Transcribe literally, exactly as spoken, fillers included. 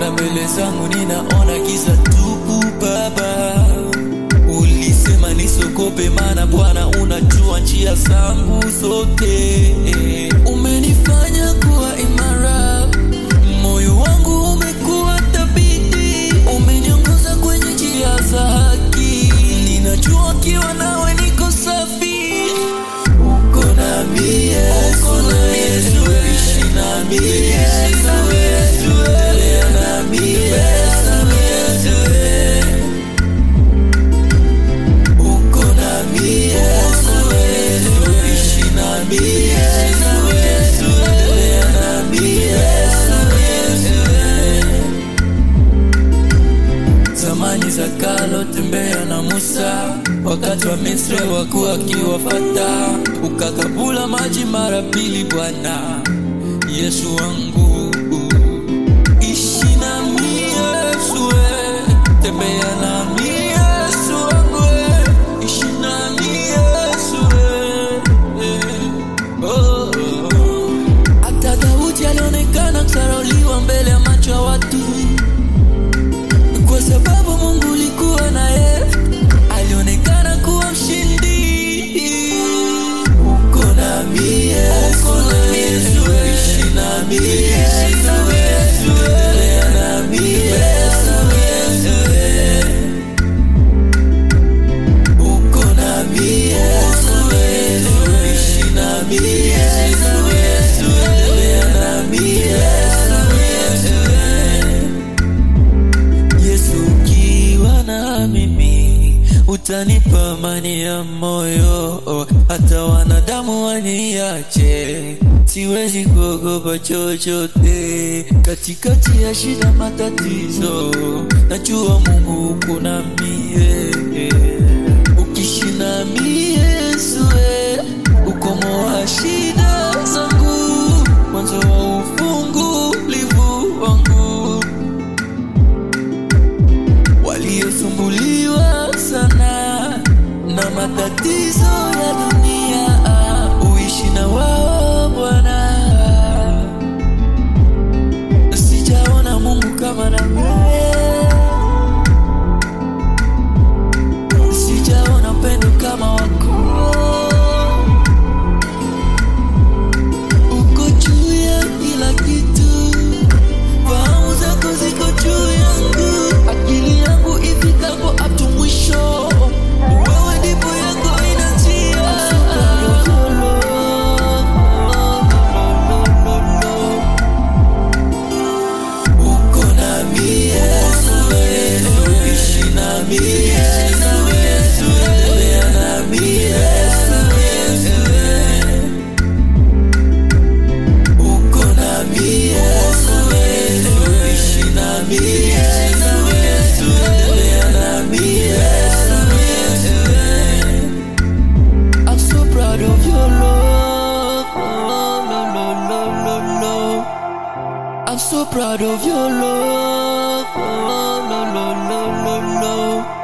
Ila mbele zangu ninaona giza tupu Baba. Ulisema nisiogope maana Bwana unajua njia zangu zote. Umenifanya kuwa imara, moyo wangu umekuwa thabiti. Umeniongoza kwenye njia za haki, ninajua kiwa nawe niko safi. Uko nami Yesu, Yesu, ishi nami Yesu, tembea nami Yesu, Yesu. Uko nami Yesu, Yesu, ishi nami Yesu, tembea nami Yesu, Yesu. Zamani za kale tembea na Musa, wakati wa Misri wakuwa kiwafata. Ukakabula maji mara pili Bwana Yesu wangu. Ishi nami Yesu, tembea nami Yesu wangu. Ishi nami Yesu. Oh, oh. Hata Daudi alionekana kusarauliwa mbele ya macho ya watu, kwa sababu Mungu ulikuwa naye, alionekana kuwa mshindi. Uko nami Yesu, Yesu, ishi nami Yesu, tembea nami Yesu, Yesu. Uko nami Yesu, Yesu, ishi nami Yesu, tembea nami Yesu, Yesu. Yesu ukiwa na mimi utanipa amani ya moyo, hata wanadamu waniache siwezi kuogopa chochote. Katikati ya shida matatizo, najua Mungu uko nami. Ukiishi nami Yesu, ukomo wa shida zangu, mwanzo wa ufungulivu wangu. Waliosumbuliwa sana na matatizo ya dunia, uishi na wao Bwana. Sijaona Mungu kama na wewe, sijaona pendo kama wako. Uko juu ya kila kitu, fahamu zako ziko juu yangu. Akili yangu ifikapo hapo mwisho, wewe ndipo yako inajia. Uko nami Yesu, Yesu, ishi nami Yesu, tembea nami Yesu, Yesu. Uko nami Yesu, Yesu, ishi nami Yesu, tembea nami Yesu, Yesu. I'm so proud of your love, oh, lo, lo, lo, lo, lo. I'm so proud of your love, oh, lo, lo, lo, lo, lo.